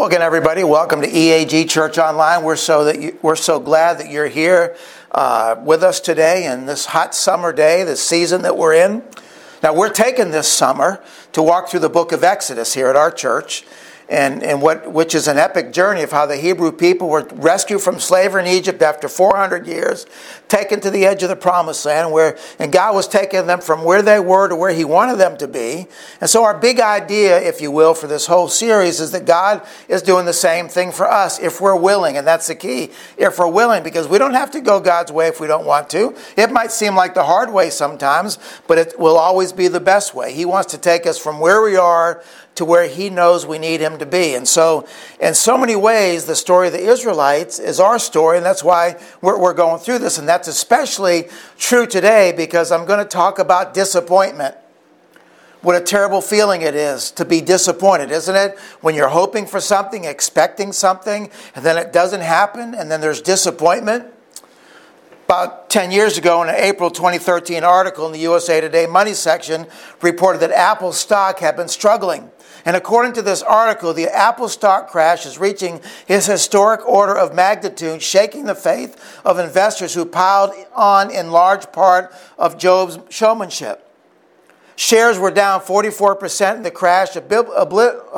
Hello again, everybody. Welcome to EAG Church Online. We're so glad that you're here with us today in this hot summer day, this season that we're in. Now, we're taking this summer to walk through the book of Exodus here at our church, which is an epic journey of how the Hebrew people were rescued from slavery in Egypt after 400 years, taken to the edge of the promised land, and God was taking them from where they were to where He wanted them to be. And so our big idea, if you will, for this whole series is that God is doing the same thing for us if we're willing, and that's the key, if we're willing, because we don't have to go God's way if we don't want to. It might seem like the hard way sometimes, but it will always be the best way. He wants to take us from where we are to where He knows we need Him to be. And so, in so many ways, the story of the Israelites is our story, and that's why we're going through this. And that's especially true today because I'm going to talk about disappointment. What a terrible feeling it is to be disappointed, isn't it? When you're hoping for something, expecting something, and then it doesn't happen, and then there's disappointment. About 10 years ago, in an April 2013 article in the USA Today Money section, reported that Apple stock had been struggling. And according to this article, the Apple stock crash is reaching its historic order of magnitude, shaking the faith of investors who piled on in large part of Job's showmanship. Shares were down 44% in the crash, obliterated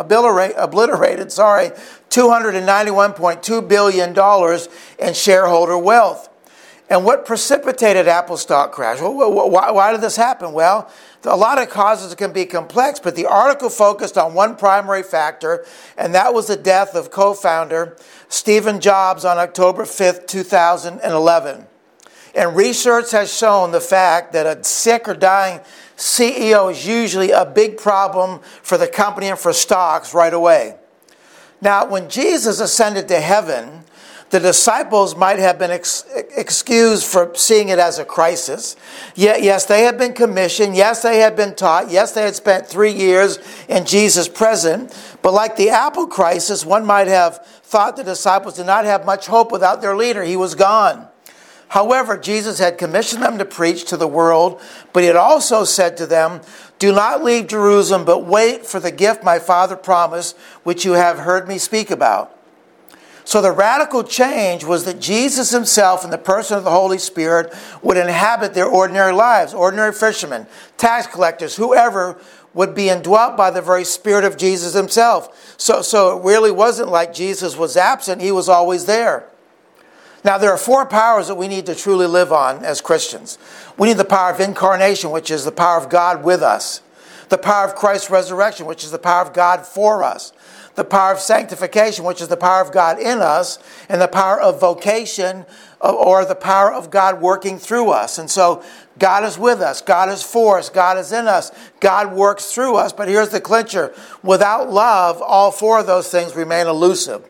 $291.2 billion in shareholder wealth. And what precipitated Apple stock crash? Why did this happen? Well, a lot of causes can be complex, but the article focused on one primary factor, and that was the death of co-founder Steve Jobs on October 5th, 2011. And research has shown the fact that a sick or dying CEO is usually a big problem for the company and for stocks right away. Now, when Jesus ascended to heaven, the disciples might have been excused for seeing it as a crisis. Yes, they had been commissioned. Yes, they had been taught. Yes, they had spent 3 years in Jesus' presence. But like the Apple crisis, one might have thought the disciples did not have much hope without their leader. He was gone. However, Jesus had commissioned them to preach to the world, but He had also said to them, "Do not leave Jerusalem, but wait for the gift my Father promised, which you have heard me speak about." So the radical change was that Jesus Himself in the person of the Holy Spirit would inhabit their ordinary lives. Ordinary fishermen, tax collectors, whoever would be indwelt by the very Spirit of Jesus Himself. So it really wasn't like Jesus was absent. He was always there. Now, there are 4 powers that we need to truly live on as Christians. We need the power of incarnation, which is the power of God with us. The power of Christ's resurrection, which is the power of God for us. The power of sanctification, which is the power of God in us. And the power of vocation, or the power of God working through us. And so, God is with us. God is for us. God is in us. God works through us. But here's the clincher. Without love, all 4 of those things remain elusive.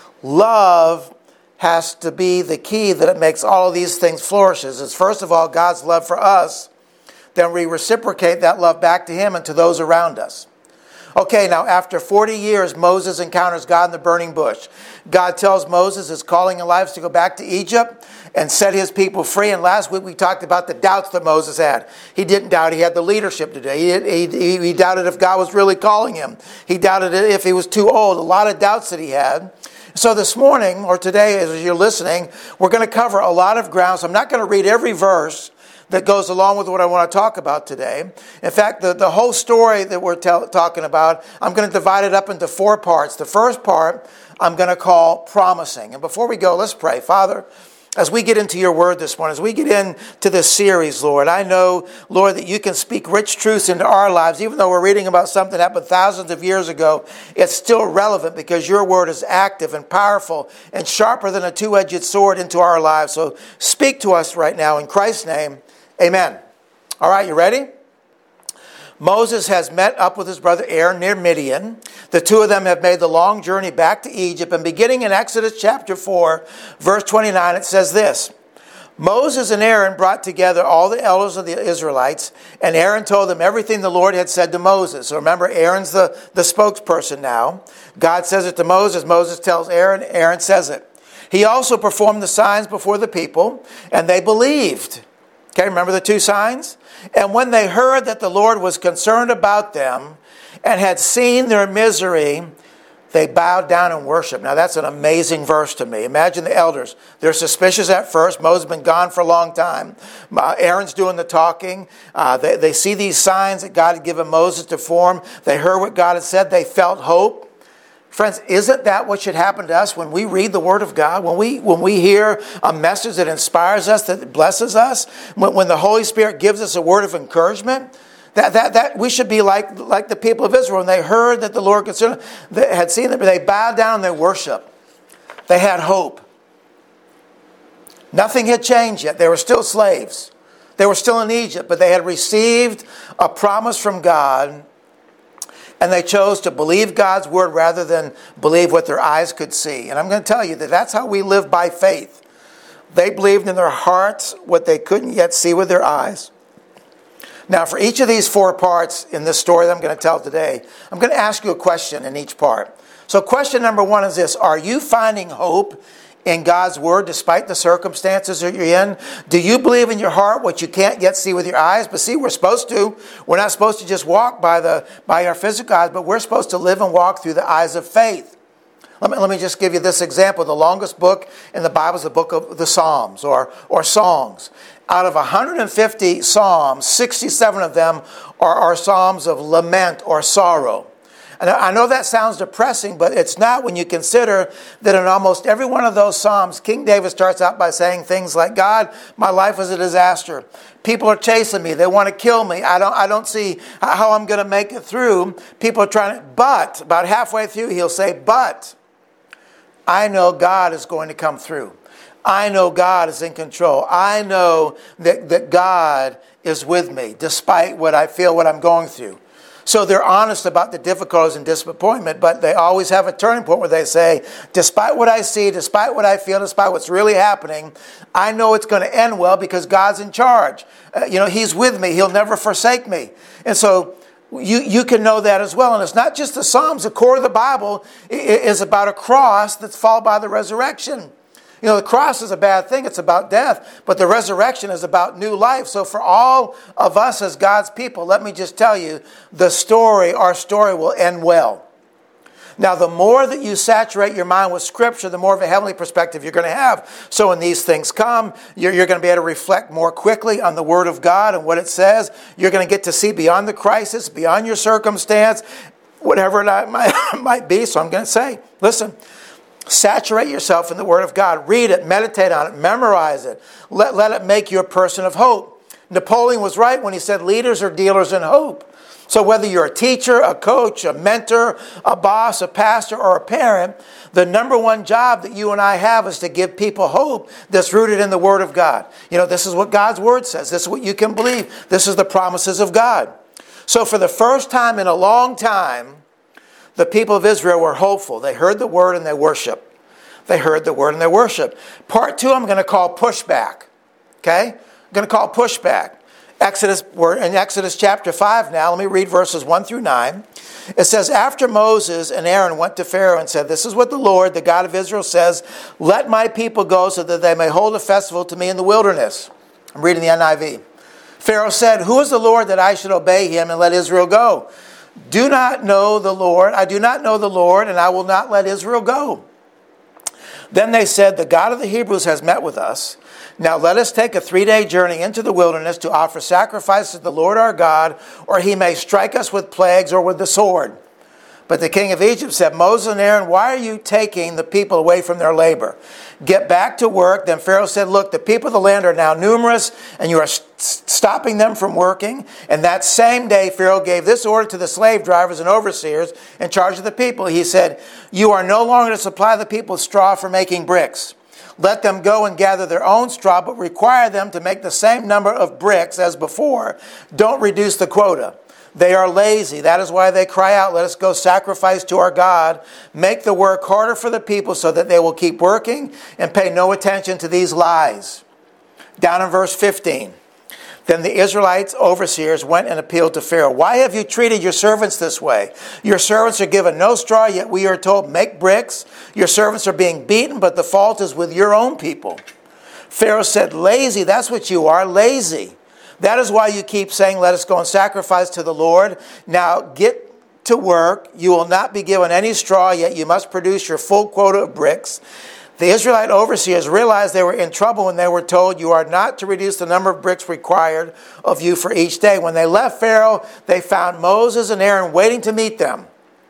Love has to be the key that it makes all of these things flourishes. It's first of all God's love for us. Then we reciprocate that love back to Him and to those around us. Okay, now after 40 years, Moses encounters God in the burning bush. God tells Moses his calling in life is to go back to Egypt and set his people free. And last week we talked about the doubts that Moses had. He didn't doubt he had the leadership today. He doubted if God was really calling him. He doubted if he was too old. A lot of doubts that he had. So this morning, or today as you're listening, we're going to cover a lot of ground. So I'm not going to read every verse that goes along with what I want to talk about today. In fact, the whole story that we're talking about, I'm going to divide it up into 4 parts. The first part I'm going to call promising. And before we go, let's pray. Father, as we get into your word this morning, as we get into this series, Lord, I know, Lord, that you can speak rich truths into our lives. Even though we're reading about something that happened thousands of years ago, it's still relevant because your word is active and powerful and sharper than a two-edged sword into our lives. So speak to us right now in Christ's name. Amen. All right, you ready? Moses has met up with his brother Aaron near Midian. The 2 of them have made the long journey back to Egypt. And beginning in Exodus chapter 4, verse 29, it says this: Moses and Aaron brought together all the elders of the Israelites, and Aaron told them everything the Lord had said to Moses. So remember, Aaron's the spokesperson now. God says it to Moses. Moses tells Aaron. Aaron says it. He also performed the signs before the people, and they believed. Okay, remember the 2 signs? And when they heard that the Lord was concerned about them and had seen their misery, They bowed down and worshiped. Now that's an amazing verse to me. Imagine the elders. They're suspicious at first. Moses has been gone for a long time. Aaron's doing the talking. They see these signs that God had given Moses to form. They heard what God had said. They felt hope. Friends, isn't that what should happen to us when we read the Word of God? When we hear a message that inspires us, that blesses us? When the Holy Spirit gives us a word of encouragement? That we should be like the people of Israel. When they heard that the Lord had seen them, they bowed down and they worshiped. They had hope. Nothing had changed yet. They were still slaves. They were still in Egypt, but they had received a promise from God, and they chose to believe God's word rather than believe what their eyes could see. And I'm going to tell you that that's how we live by faith. They believed in their hearts what they couldn't yet see with their eyes. Now, for each of these 4 parts in this story that I'm going to tell today, I'm going to ask you a question in each part. So question number 1 is this: are you finding hope in God's word despite the circumstances that you're in? Do you believe in your heart what you can't yet see with your eyes? But see, we're supposed to. We're not supposed to just walk by our physical eyes, but we're supposed to live and walk through the eyes of faith. Let me just give you this example. The longest book in the Bible is the book of the Psalms or Songs. Out of 150 Psalms, 67 of them are Psalms of lament or sorrow. And I know that sounds depressing, but it's not when you consider that in almost every one of those Psalms, King David starts out by saying things like, God, my life is a disaster. People are chasing me. They want to kill me. I don't see how I'm going to make it through. People are trying to, but about halfway through, he'll say, but I know God is going to come through. I know God is in control. I know that God is with me despite what I feel, what I'm going through. So they're honest about the difficulties and disappointment, but they always have a turning point where they say, despite what I see, despite what I feel, despite what's really happening, I know it's going to end well because God's in charge. He's with me. He'll never forsake me. And so you can know that as well. And it's not just the Psalms. The core of the Bible is about a cross that's followed by the resurrection. The cross is a bad thing. It's about death. But the resurrection is about new life. So for all of us as God's people, let me just tell you, our story will end well. Now, the more that you saturate your mind with Scripture, the more of a heavenly perspective you're going to have. So when these things come, you're going to be able to reflect more quickly on the Word of God and what it says. You're going to get to see beyond the crisis, beyond your circumstance, whatever it might be. So I'm going to say, listen, saturate yourself in the Word of God. Read it, meditate on it, memorize it. Let it make you a person of hope. Napoleon was right when he said leaders are dealers in hope. So whether you're a teacher, a coach, a mentor, a boss, a pastor, or a parent, the number one job that you and I have is to give people hope that's rooted in the Word of God. This is what God's Word says. This is what you can believe. This is the promises of God. So for the first time in a long time, the people of Israel were hopeful. They heard the Word and they worshiped. They heard the Word and they worshiped. Part 2 I'm going to call pushback. Okay? I'm going to call pushback. We're in Exodus chapter 5 now. Let me read verses 1 through 9. It says, after Moses and Aaron went to Pharaoh and said, this is what the Lord, the God of Israel, says, let my people go so that they may hold a festival to me in the wilderness. I'm reading the NIV. Pharaoh said, who is the Lord that I should obey him and let Israel go? I do not know the Lord, and I will not let Israel go. Then they said, the God of the Hebrews has met with us. Now let us take a 3-day journey into the wilderness to offer sacrifices to the Lord our God, or he may strike us with plagues or with the sword. But the king of Egypt said, Moses and Aaron, why are you taking the people away from their labor? Get back to work. Then Pharaoh said, look, the people of the land are now numerous, and you are stopping them from working. And that same day, Pharaoh gave this order to the slave drivers and overseers in charge of the people. He said, you are no longer to supply the people with straw for making bricks. Let them go and gather their own straw, but require them to make the same number of bricks as before. Don't reduce the quota. They are lazy. That is why they cry out, let us go sacrifice to our God. Make the work harder for the people so that they will keep working and pay no attention to these lies. Down in verse 15. Then the Israelites' overseers went and appealed to Pharaoh. Why have you treated your servants this way? Your servants are given no straw, yet we are told, make bricks. Your servants are being beaten, but the fault is with your own people. Pharaoh said, lazy, that's what you are, lazy. That is why you keep saying, let us go and sacrifice to the Lord. Now get to work. You will not be given any straw, yet you must produce your full quota of bricks. The Israelite overseers realized they were in trouble when they were told, you are not to reduce the number of bricks required of you for each day. When they left Pharaoh, they found Moses and Aaron waiting to meet them.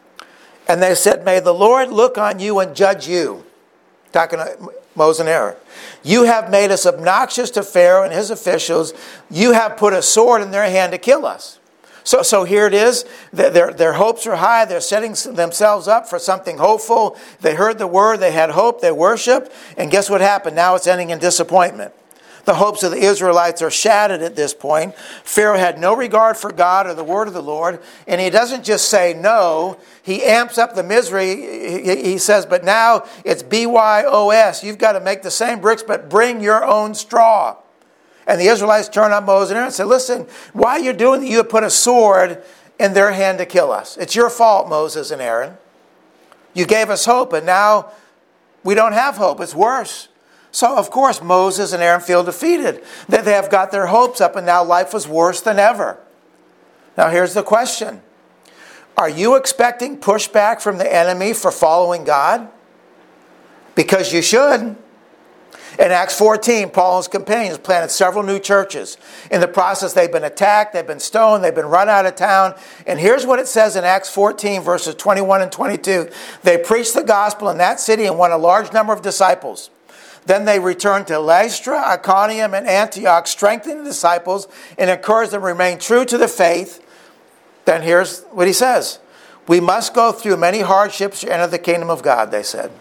And they said, may the Lord look on you and judge you. Talking to Moses and Aaron. You have made us obnoxious to Pharaoh and his officials. You have put a sword in their hand to kill us. So here it is. Their hopes are high. They're setting themselves up for something hopeful. They heard the word. They had hope. They worshiped. And guess what happened? Now it's ending in disappointment. The hopes of the Israelites are shattered at this point. Pharaoh had no regard for God or the word of the Lord. And he doesn't just say no. He amps up the misery. He says, but now it's BYOS. You've got to make the same bricks, but bring your own straw. And the Israelites turned on Moses and Aaron and said, listen, why are you doing that? You have put a sword in their hand to kill us. It's your fault, Moses and Aaron. You gave us hope, and now we don't have hope. It's worse. So, of course, Moses and Aaron feel defeated. That they have got their hopes up, and now life was worse than ever. Now, here's the question. Are you expecting pushback from the enemy for following God? Because you should. In Acts 14, Paul and his companions planted several new churches. In the process, they've been attacked, they've been stoned, they've been run out of town. And here's what it says in Acts 14, verses 21 and 22. They preached the gospel in that city and won a large number of disciples. Then they returned to Lystra, Iconium, and Antioch, strengthening the disciples and encouraged them to remain true to the faith. Then here's what he says. We must go through many hardships to enter the kingdom of God, they said.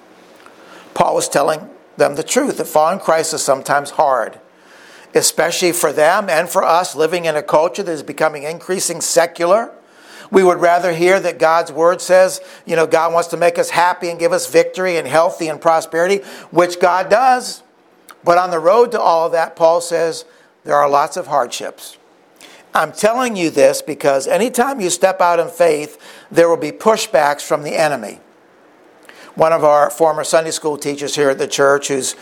Paul was telling them the truth, that following Christ is sometimes hard, especially for them and for us living in a culture that is becoming increasingly secular. We would rather hear that God's word says, God wants to make us happy and give us victory and healthy and prosperity, which God does. But on the road to all of that, Paul says, there are lots of hardships. I'm telling you this because anytime you step out in faith, there will be pushbacks from the enemy. One of our former Sunday school teachers here at the church who's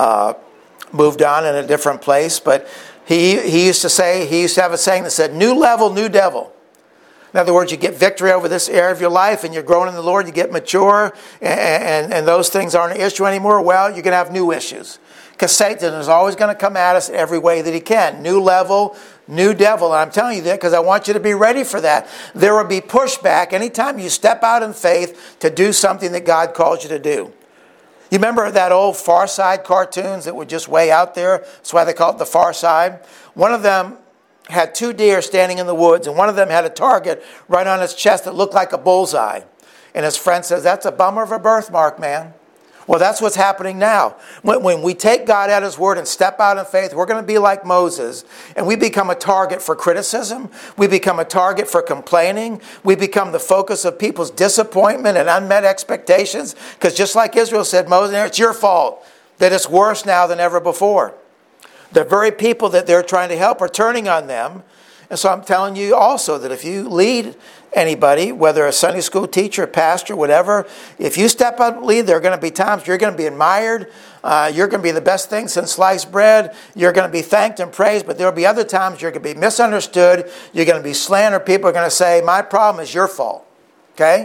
moved on in a different place, but he used to have a saying that said, new level, new devil. In other words, you get victory over this area of your life and you're growing in the Lord, you get mature, and those things aren't an issue anymore. Well, you're going to have new issues. Because Satan is always going to come at us every way that he can. New level, new devil. And I'm telling you that because I want you to be ready for that. There will be pushback anytime you step out in faith to do something that God calls you to do. You remember that old Far Side cartoons that were just way out there? That's why they call it the Far Side. One of them had two deer standing in the woods, and one of them had a target right on his chest that looked like a bullseye. And his friend says, that's a bummer of a birthmark, man. Well, that's what's happening now. When we take God at his word and step out in faith, we're going to be like Moses, and we become a target for criticism. We become a target for complaining. We become the focus of people's disappointment and unmet expectations, because just like Israel said, Moses, it's your fault that it's worse now than ever before. The very people that they're trying to help are turning on them. And so I'm telling you also that if you lead anybody, whether a Sunday school teacher, pastor, whatever, if you step up and lead, there are going to be times you're going to be admired. You're going to be the best thing since sliced bread. You're going to be thanked and praised, but there will be other times you're going to be misunderstood. You're going to be slandered. People are going to say, my problem is your fault. Okay?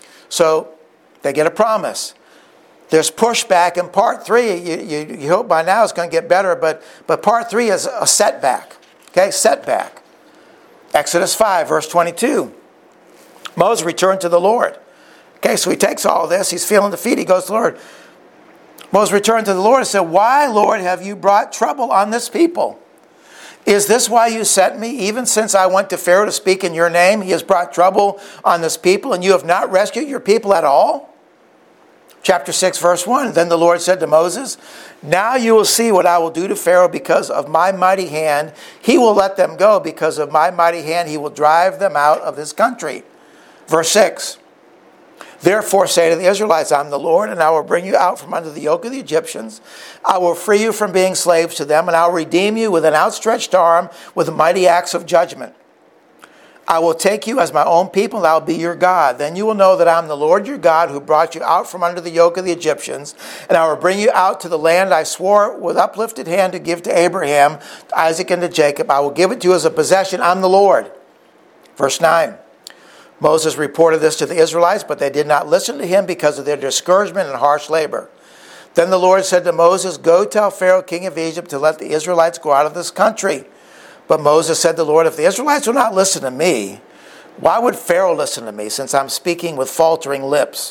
So they get a promise. There's pushback in part 3. You hope by now it's going to get better, but part 3 is a setback. Okay? Setback. Exodus 5, verse 22. Moses returned to the Lord. Okay, so he takes all this. He's feeling defeated. He goes to the Lord. Moses returned to the Lord and said, why, Lord, have you brought trouble on this people? Is this why you sent me? Even since I went to Pharaoh to speak in your name, he has brought trouble on this people, and you have not rescued your people at all? Chapter 6, verse 1. Then the Lord said to Moses, now you will see what I will do to Pharaoh because of my mighty hand. He will let them go. Because of my mighty hand, he will drive them out of his country. Verse 6. Therefore say to the Israelites, I am the Lord, and I will bring you out from under the yoke of the Egyptians. I will free you from being slaves to them, and I will redeem you with an outstretched arm, with mighty acts of judgment. I will take you as my own people, and I will be your God. Then you will know that I am the Lord your God, who brought you out from under the yoke of the Egyptians, and I will bring you out to the land I swore with uplifted hand to give to Abraham, to Isaac, and to Jacob. I will give it to you as a possession. I'm the Lord. Verse 9. Moses reported this to the Israelites, but they did not listen to him because of their discouragement and harsh labor. Then the Lord said to Moses, "Go tell Pharaoh, king of Egypt, to let the Israelites go out of this country." But Moses said to the Lord, "If the Israelites will not listen to me, why would Pharaoh listen to me, since I'm speaking with faltering lips?"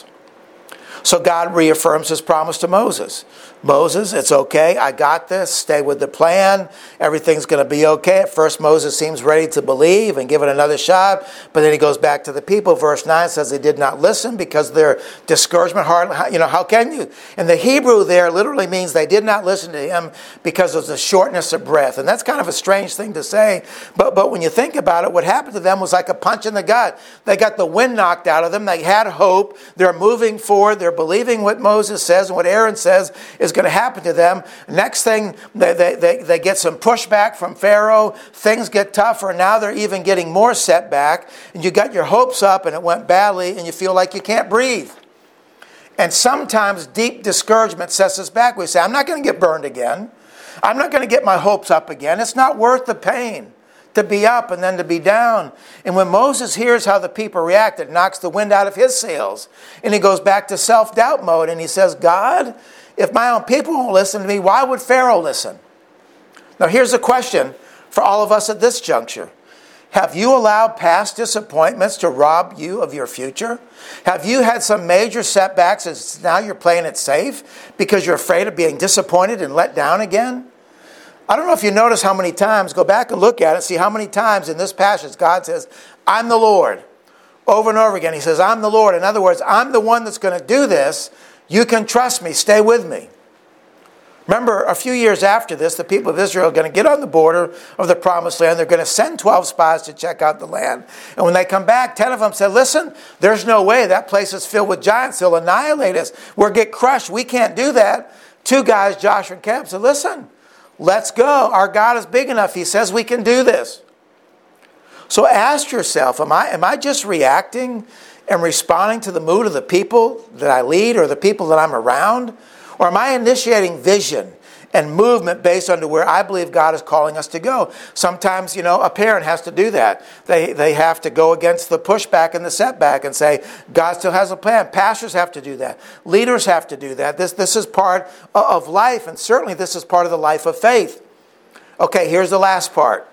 So God reaffirms his promise to Moses. Moses, it's okay. I got this. Stay with the plan. Everything's going to be okay. At first, Moses seems ready to believe and give it another shot. But then he goes back to the people. Verse 9 says they did not listen because of their discouragement. How can you? And the Hebrew there literally means they did not listen to him because of the shortness of breath. And that's kind of a strange thing to say. But when you think about it, what happened to them was like a punch in the gut. They got the wind knocked out of them. They had hope. They're moving forward. They're believing what Moses says and what Aaron says is going to happen to them. Next thing, they get some pushback from Pharaoh. Things get tougher. Now they're even getting more setback. And you got your hopes up and it went badly and you feel like you can't breathe. And sometimes deep discouragement sets us back. We say, I'm not going to get burned again. I'm not going to get my hopes up again. It's not worth the pain to be up and then to be down. And when Moses hears how the people react, it knocks the wind out of his sails. And he goes back to self-doubt mode and he says, God, if my own people won't listen to me, why would Pharaoh listen? Now here's a question for all of us at this juncture. Have you allowed past disappointments to rob you of your future? Have you had some major setbacks and now you're playing it safe because you're afraid of being disappointed and let down again? I don't know if you notice how many times, go back and look at it, see how many times in this passage God says, I'm the Lord. Over and over again, he says, I'm the Lord. In other words, I'm the one that's going to do this. You can trust me. Stay with me. Remember, a few years after this, the people of Israel are going to get on the border of the promised land. They're going to send 12 spies to check out the land. And when they come back, 10 of them said, listen, there's no way. That place is filled with giants. They'll annihilate us. We'll get crushed. We can't do that. 2 guys, Joshua and Caleb, said, listen, let's go. Our God is big enough. He says we can do this. So ask yourself, am I just reacting and responding to the mood of the people that I lead or the people that I'm around? Or am I initiating vision and movement based on to where I believe God is calling us to go? Sometimes, a parent has to do that. They have to go against the pushback and the setback and say, God still has a plan. Pastors have to do that. Leaders have to do that. This is part of life, and certainly this is part of the life of faith. Okay, here's the last part.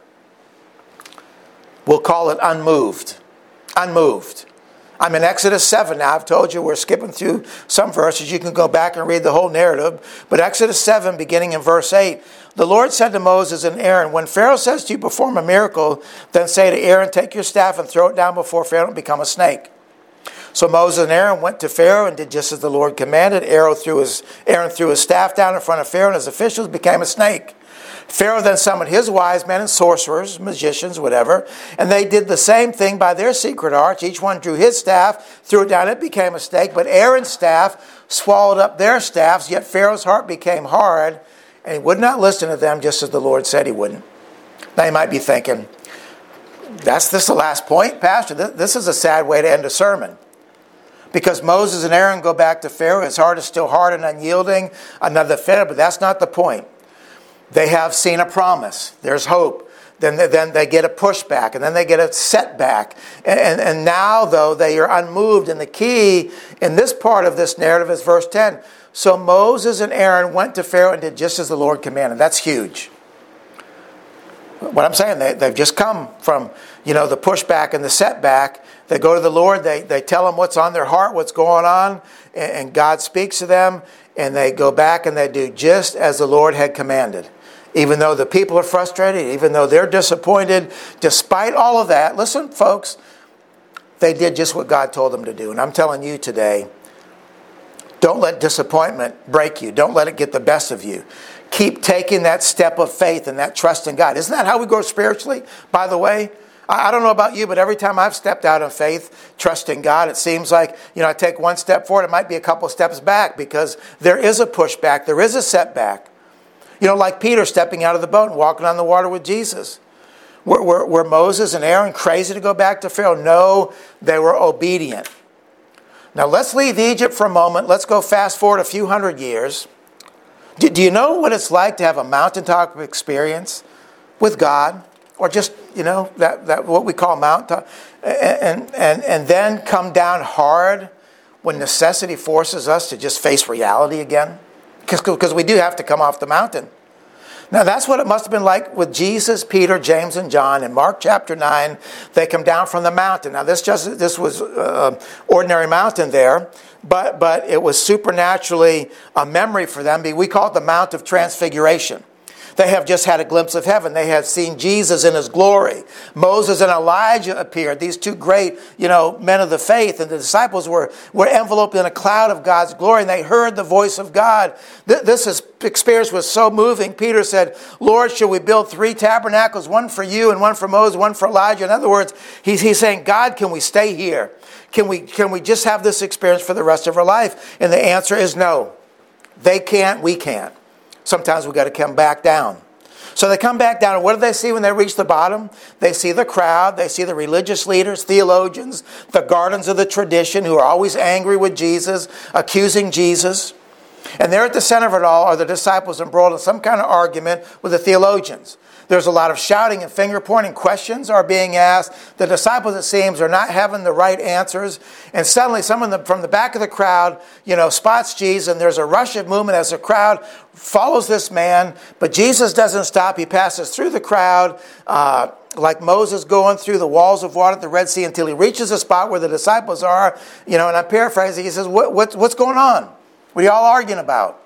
We'll call it unmoved. Unmoved. I'm in Exodus 7 now. I've told you we're skipping through some verses. You can go back and read the whole narrative. But Exodus 7, beginning in verse 8, the Lord said to Moses and Aaron, when Pharaoh says to you, perform a miracle, then say to Aaron, take your staff and throw it down before Pharaoh and become a snake. So Moses and Aaron went to Pharaoh and did just as the Lord commanded. Aaron threw his staff down in front of Pharaoh and his officials became a snake. Pharaoh then summoned his wise men and sorcerers, magicians, whatever, and they did the same thing by their secret arts. Each one drew his staff, threw it down, it became a snake, but Aaron's staff swallowed up their staffs, yet Pharaoh's heart became hard, and he would not listen to them just as the Lord said he wouldn't. Now you might be thinking, this the last point, Pastor? This is a sad way to end a sermon. Because Moses and Aaron go back to Pharaoh, his heart is still hard and unyielding, another failure, but that's not the point. They have seen a promise. There's hope. Then they get a pushback, and then they get a setback. And now, though, they are unmoved. And the key in this part of this narrative is verse 10. So Moses and Aaron went to Pharaoh and did just as the Lord commanded. That's huge. What I'm saying, they've just come from, the pushback and the setback. They go to the Lord. They tell him what's on their heart, what's going on, and God speaks to them. And they go back and they do just as the Lord had commanded. Even though the people are frustrated, even though they're disappointed, despite all of that, listen, folks, they did just what God told them to do. And I'm telling you today, don't let disappointment break you. Don't let it get the best of you. Keep taking that step of faith and that trust in God. Isn't that how we grow spiritually, by the way? I don't know about you, but every time I've stepped out in faith, trusting God, it seems like, I take one step forward, it might be a couple steps back because there is a pushback, there is a setback. Like Peter stepping out of the boat and walking on the water with Jesus. Were Moses and Aaron crazy to go back to Pharaoh? No, they were obedient. Now let's leave Egypt for a moment. Let's go fast forward a few hundred years. Do you know what it's like to have a mountaintop experience with God? Or just, that what we call mountaintop. and then come down hard when necessity forces us to just face reality again? Because we do have to come off the mountain. Now that's what it must have been like with Jesus, Peter, James, and John. In Mark chapter 9, they come down from the mountain. Now this was ordinary mountain there, but it was supernaturally a memory for them. We call it the Mount of Transfiguration. They have just had a glimpse of heaven. They had seen Jesus in his glory. Moses and Elijah appeared, these two great, men of the faith. And the disciples were enveloped in a cloud of God's glory, and they heard the voice of God. This experience was so moving. Peter said, Lord, should we build 3 tabernacles, one for you and one for Moses, one for Elijah? In other words, he's saying, God, can we stay here? Can we just have this experience for the rest of our life? And the answer is no. They can't, we can't. Sometimes we've got to come back down. So they come back down, and what do they see when they reach the bottom? They see the crowd, they see the religious leaders, theologians, the guardians of the tradition who are always angry with Jesus, accusing Jesus. And there at the center of it all are the disciples embroiled in some kind of argument with the theologians. There's a lot of shouting and finger pointing. Questions are being asked. The disciples, it seems, are not having the right answers. And suddenly someone from the back of the crowd, spots Jesus, and there's a rush of movement as the crowd follows this man. But Jesus doesn't stop. He passes through the crowd like Moses going through the walls of water at the Red Sea until he reaches the spot where the disciples are. And I'm paraphrasing. He says, what's going on? What are you all arguing about?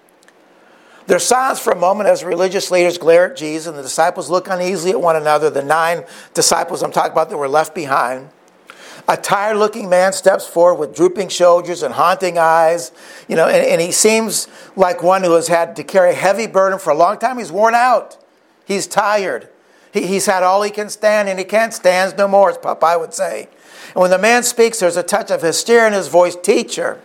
There's silence for a moment as religious leaders glare at Jesus, and the disciples look uneasily at one another. The 9 disciples I'm talking about that were left behind. A tired-looking man steps forward with drooping shoulders and haunting eyes. And he seems like one who has had to carry a heavy burden for a long time. He's worn out. He's tired. He's had all he can stand, and he can't stand no more, as Popeye would say. And when the man speaks, there's a touch of hysteria in his voice. Teacher,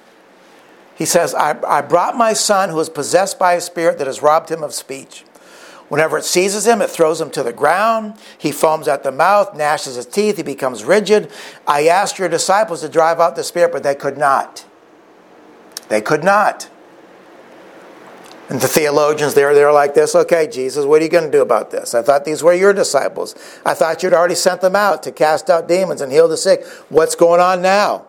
he says, I brought my son who is possessed by a spirit that has robbed him of speech. Whenever it seizes him, it throws him to the ground. He foams at the mouth, gnashes his teeth, he becomes rigid. I asked your disciples to drive out the spirit, but they could not. They could not. And the theologians, they're like this, okay, Jesus, what are you going to do about this? I thought these were your disciples. I thought you'd already sent them out to cast out demons and heal the sick. What's going on now?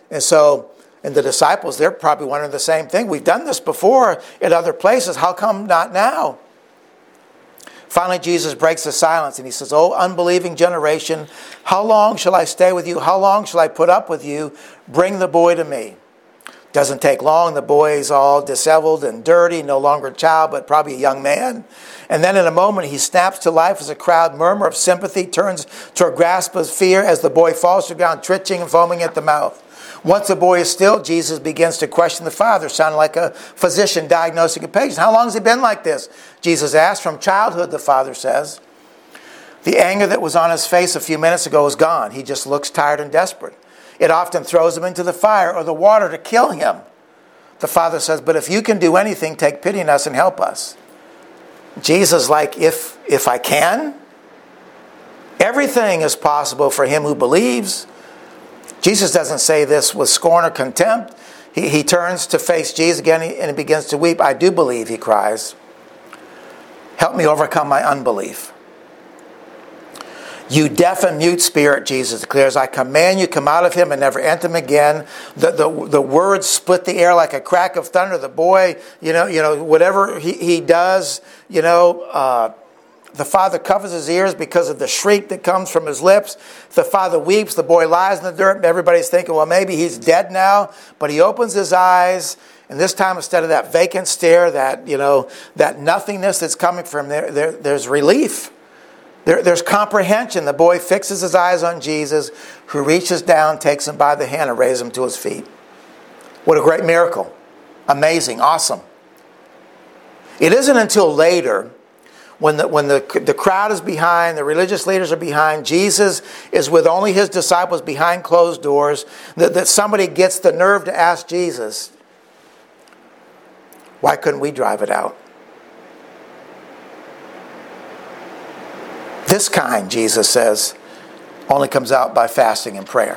And the disciples, they're probably wondering the same thing. We've done this before in other places. How come not now? Finally, Jesus breaks the silence and he says, "Oh, unbelieving generation, how long shall I stay with you? How long shall I put up with you? Bring the boy to me." Doesn't take long. The boy is all disheveled and dirty, no longer a child, but probably a young man. And then in a moment, he snaps to life as a crowd murmur of sympathy turns to a grasp of fear as the boy falls to the ground, twitching and foaming at the mouth. Once the boy is still, Jesus begins to question the father, sounding like a physician diagnosing a patient. How long has he been like this? Jesus asked. From childhood, the father says. The anger that was on his face a few minutes ago is gone. He just looks tired and desperate. It often throws him into the fire or the water to kill him. The father says, "But if you can do anything, take pity on us and help us." Jesus, like, if I can? Everything is possible for him who believes. Jesus doesn't say this with scorn or contempt. He turns to face Jesus again and he begins to weep. "I do believe," he cries. "Help me overcome my unbelief." "You deaf and mute spirit," Jesus declares, "I command you, come out of him and never enter him again." The words split the air like a crack of thunder. The boy, whatever he does, the father covers his ears because of the shriek that comes from his lips. The father weeps. The boy lies in the dirt. Everybody's thinking, well, maybe he's dead now. But he opens his eyes, and this time instead of that vacant stare, that nothingness that's coming from there's relief. There's comprehension. The boy fixes his eyes on Jesus, who reaches down, takes him by the hand, and raises him to his feet. What a great miracle. Amazing. Awesome. It isn't until later, when the crowd is behind, the religious leaders are behind, Jesus is with only his disciples behind closed doors, that somebody gets the nerve to ask Jesus, "Why couldn't we drive it out?" This kind, Jesus says, only comes out by fasting and prayer.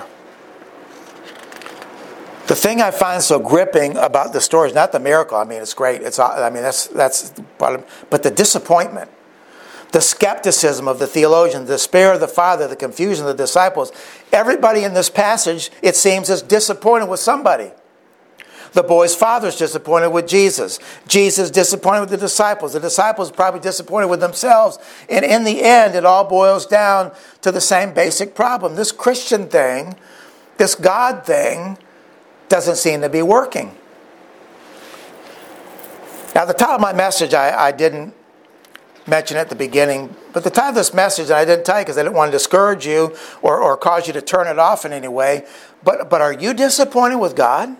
The thing I find so gripping about the story is not the miracle. I mean, it's great. That's part of, but the disappointment. the skepticism of the theologians, the despair of the Father, the confusion of the disciples. Everybody in this passage, it seems, is disappointed with somebody. The boy's father's disappointed with Jesus. Jesus disappointed with the disciples. The disciples probably disappointed with themselves. And in the end, it all boils down to the same basic problem. This Christian thing, this God thing, doesn't seem to be working. Now, the title of my message, I didn't mention at the beginning, but the title of this message, and I didn't tell you because I didn't want to discourage you or cause you to turn it off in any way, but are you disappointed with God?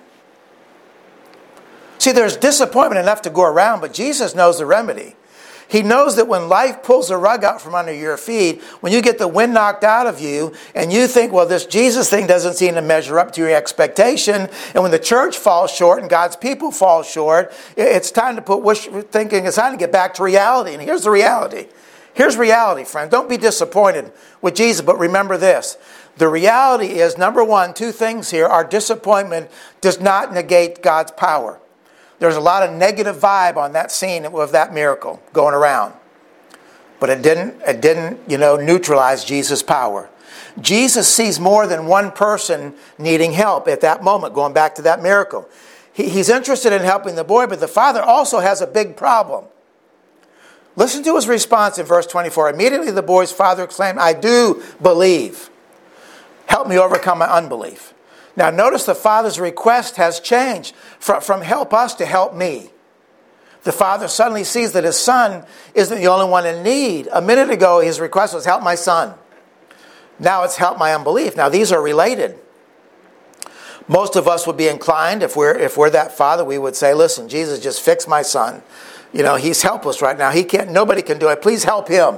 See, there's disappointment enough to go around, but Jesus knows the remedy. He knows that when life pulls the rug out from under your feet, when you get the wind knocked out of you, and you think, well, this Jesus thing doesn't seem to measure up to your expectation, and when the church falls short and God's people fall short, it's time to it's time to get back to reality. And here's the reality. Here's reality, friends. Don't be disappointed with Jesus, but remember this. The reality is, number one, two things here. Our disappointment does not negate God's power. There's a lot of negative vibe on that scene of that miracle going around. But it didn't neutralize Jesus' power. Jesus sees more than one person needing help at that moment, going back to that miracle. He's interested in helping the boy, but the father also has a big problem. Listen to his response in verse 24. Immediately the boy's father exclaimed, I do believe. Help me overcome my unbelief. Now notice the father's request has changed from help us to help me. The father suddenly sees that his son isn't the only one in need. A minute ago his request was help my son. Now it's help my unbelief. Now these are related. Most of us would be inclined, if we're that father, we would say, listen, Jesus, just fix my son. He's helpless right now. Nobody can do it. Please help him.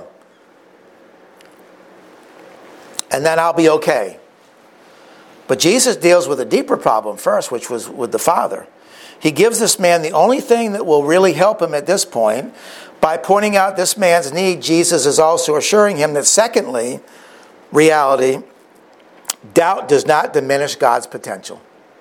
And then I'll be okay. But Jesus deals with a deeper problem first, which was with the father. He gives this man the only thing that will really help him at this point. By pointing out this man's need, Jesus is also assuring him that, secondly, reality, doubt does not diminish God's potential.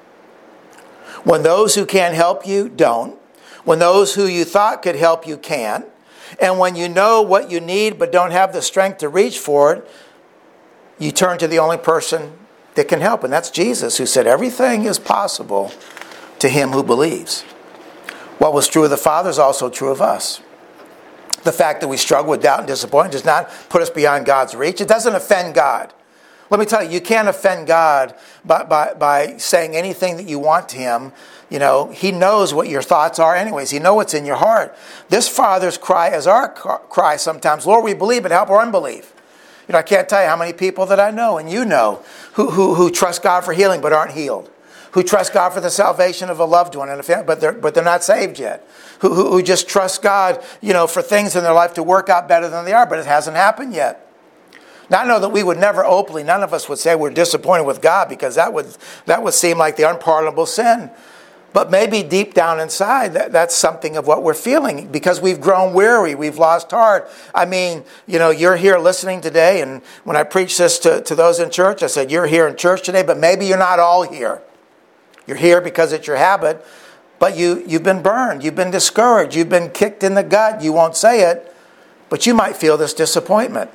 When those who can't help you don't, when those who you thought could help you can't, and when you know what you need but don't have the strength to reach for it, you turn to the only person that can help, and that's Jesus, who said everything is possible to him who believes. What was true of the Father is also true of us. The fact that we struggle with doubt and disappointment does not put us beyond God's reach. It doesn't offend God. Let me tell you, you can't offend God by saying anything that you want to him. He knows what your thoughts are anyways. He knows what's in your heart. This father's cry is our cry sometimes. Lord, we believe, but help our unbelief. I can't tell you how many people that I know and you know who trust God for healing but aren't healed. Who trust God for the salvation of a loved one and a family, but they're not saved yet. Who just trust God, for things in their life to work out better than they are, but it hasn't happened yet. Now I know that we would never openly, none of us would say we're disappointed with God, because that would seem like the unpardonable sin. But maybe deep down inside, that's something of what we're feeling, because we've grown weary, we've lost heart. I mean, you're here listening today, and when I preach this to those in church, I said, you're here in church today, but maybe you're not all here. You're here because it's your habit, but you've been burned, you've been discouraged, you've been kicked in the gut. You won't say it, but you might feel this disappointment.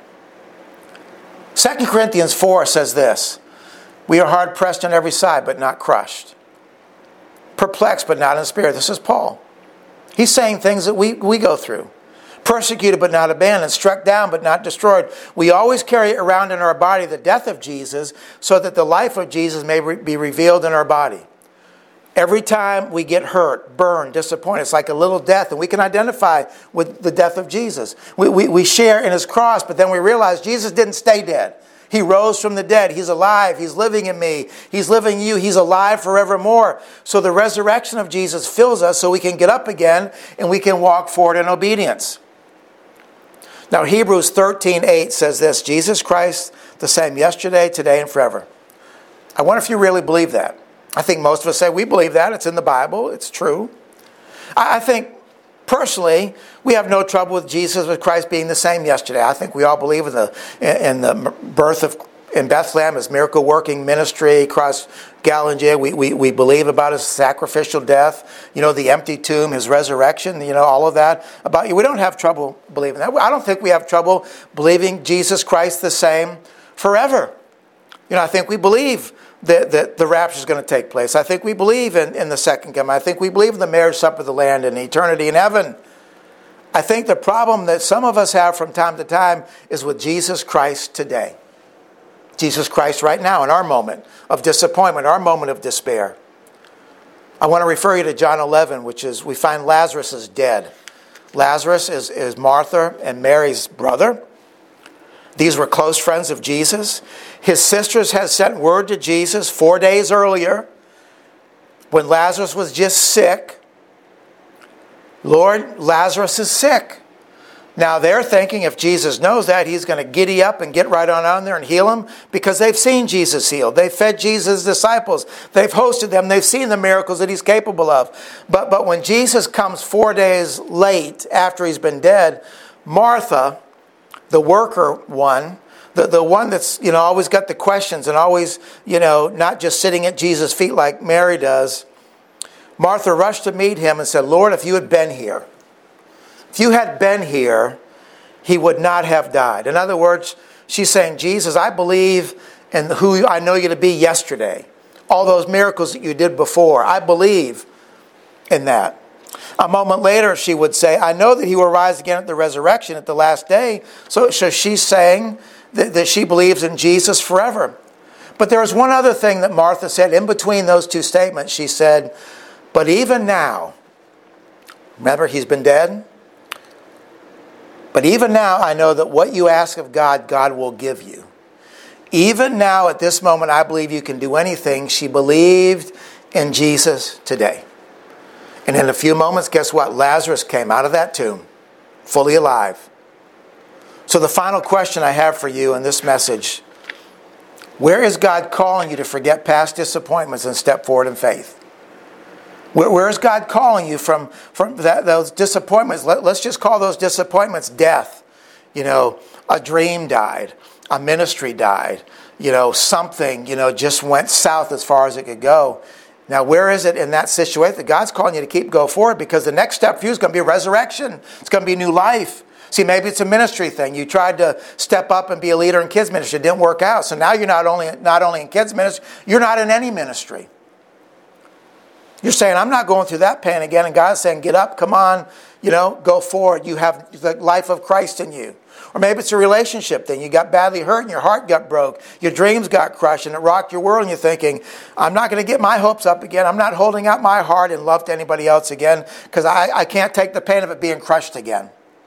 2 Corinthians 4 says this, we are hard pressed on every side, but not crushed. Perplexed, but not in spirit. This is Paul. He's saying things that we go through. Persecuted, but not abandoned. Struck down, but not destroyed. We always carry around in our body the death of Jesus, so that the life of Jesus may be revealed in our body. Every time we get hurt, burned, disappointed, it's like a little death, and we can identify with the death of Jesus. We share in his cross, but then we realize Jesus didn't stay dead. He rose from the dead. He's alive. He's living in me. He's living in you. He's alive forevermore. So the resurrection of Jesus fills us so we can get up again and we can walk forward in obedience. Now Hebrews 13:8 says this, Jesus Christ the same yesterday, today, and forever. I wonder if you really believe that. I think most of us say we believe that. It's in the Bible. It's true. I think personally, we have no trouble with Jesus, with Christ being the same yesterday. I think we all believe in the birth in Bethlehem, his miracle-working ministry across Galilee. We believe about his sacrificial death, the empty tomb, his resurrection, all of that. We don't have trouble believing that. I don't think we have trouble believing Jesus Christ the same forever. I think we believe that the rapture is going to take place. I think we believe in the second coming. I think we believe in the marriage supper of the Lamb and eternity in heaven. I think the problem that some of us have from time to time is with Jesus Christ today. Jesus Christ right now in our moment of disappointment, our moment of despair. I want to refer you to John 11, which is, we find Lazarus is dead. Lazarus is Martha and Mary's brother. These were close friends of Jesus. His sisters had sent word to Jesus 4 days earlier when Lazarus was just sick. Lord, Lazarus is sick. Now they're thinking if Jesus knows that, he's going to giddy up and get right on there and heal him because they've seen Jesus healed. They've fed Jesus' disciples. They've hosted them. They've seen the miracles that he's capable of. But when Jesus comes 4 days late after he's been dead, Martha, the worker one, the one that's always got the questions and always not just sitting at Jesus' feet like Mary does, Martha rushed to meet him and said, Lord, if you had been here, if you had been here, he would not have died. In other words, she's saying, Jesus, I believe in who I know you to be yesterday. All those miracles that you did before, I believe in that. A moment later, she would say, I know that he will rise again at the resurrection at the last day. So she's saying that she believes in Jesus forever. But there was one other thing that Martha said in between those two statements. She said, but even now, remember he's been dead? But even now, I know that what you ask of God, God will give you. Even now, at this moment, I believe you can do anything. She believed in Jesus today. And in a few moments, guess what? Lazarus came out of that tomb, fully alive. So the final question I have for you in this message, where is God calling you to forget past disappointments and step forward in faith? Where is God calling you from those disappointments? Let's just call those disappointments death. A dream died. A ministry died. Something, just went south as far as it could go. Now, where is it in that situation that God's calling you to go forward? Because the next step for you is going to be resurrection. It's going to be new life. See, maybe it's a ministry thing. You tried to step up and be a leader in kids ministry. It didn't work out. So now you're not only in kids ministry, you're not in any ministry. You're saying, I'm not going through that pain again. And God's saying, get up, come on, go forward. You have the life of Christ in you. Or maybe it's a relationship thing. You got badly hurt and your heart got broke. Your dreams got crushed and it rocked your world. And you're thinking, I'm not going to get my hopes up again. I'm not holding out my heart and love to anybody else again because I can't take the pain of it being crushed again.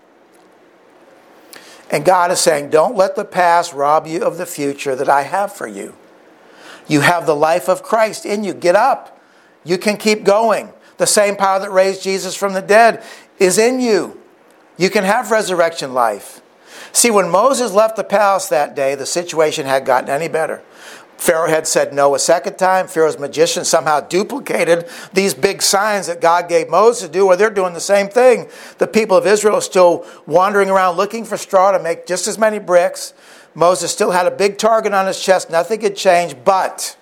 And God is saying, don't let the past rob you of the future that I have for you. You have the life of Christ in you. Get up. You can keep going. The same power that raised Jesus from the dead is in you. You can have resurrection life. See, when Moses left the palace that day, the situation had gotten any better. Pharaoh had said no a second time. Pharaoh's magicians somehow duplicated these big signs that God gave Moses to do, or they're doing the same thing. The people of Israel are still wandering around looking for straw to make just as many bricks. Moses still had a big target on his chest. Nothing had changed, But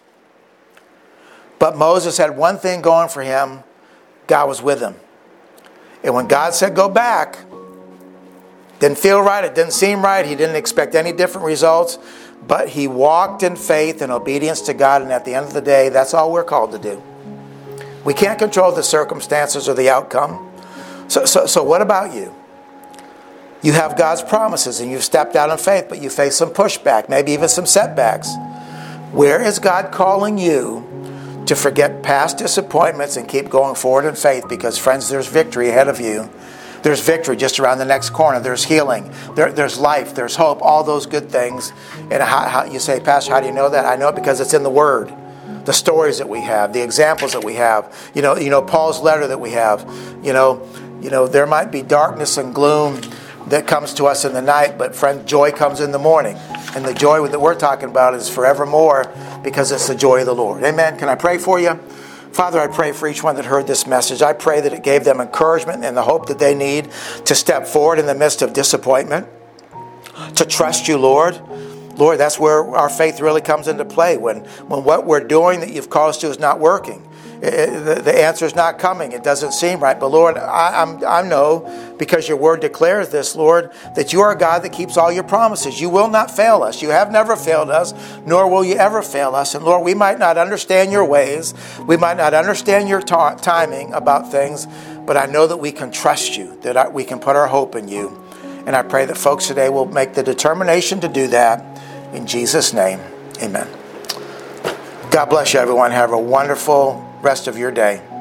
Moses had one thing going for him. God was with him. And when God said go back, didn't feel right, it didn't seem right, he didn't expect any different results, but he walked in faith and obedience to God, and at the end of the day, that's all we're called to do. We can't control the circumstances or the outcome. So what about you? You have God's promises and you've stepped out in faith, but you face some pushback, maybe even some setbacks. Where is God calling you to forget past disappointments and keep going forward in faith? Because, friends, there's victory ahead of you. There's victory just around the next corner. There's healing. There's life. There's hope. All those good things. And how you say, Pastor, how do you know that? I know it because it's in the Word. The stories that we have, the examples that we have. Paul's letter that we have. There might be darkness and gloom that comes to us in the night, but friend, joy comes in the morning. And the joy that we're talking about is forevermore because it's the joy of the Lord. Amen. Can I pray for you? Father, I pray for each one that heard this message. I pray that it gave them encouragement and the hope that they need to step forward in the midst of disappointment, to trust you, Lord. Lord, that's where our faith really comes into play. When what we're doing that you've called us to is not working. The answer is not coming. It doesn't seem right. But Lord, I know, because your word declares this, Lord, that you are a God that keeps all your promises. You will not fail us. You have never failed us, nor will you ever fail us. And Lord, we might not understand your ways. We might not understand your timing about things, but I know that we can trust you, that we can put our hope in you. And I pray that folks today will make the determination to do that. In Jesus' name, amen. God bless you, everyone. Have a wonderful rest of your day.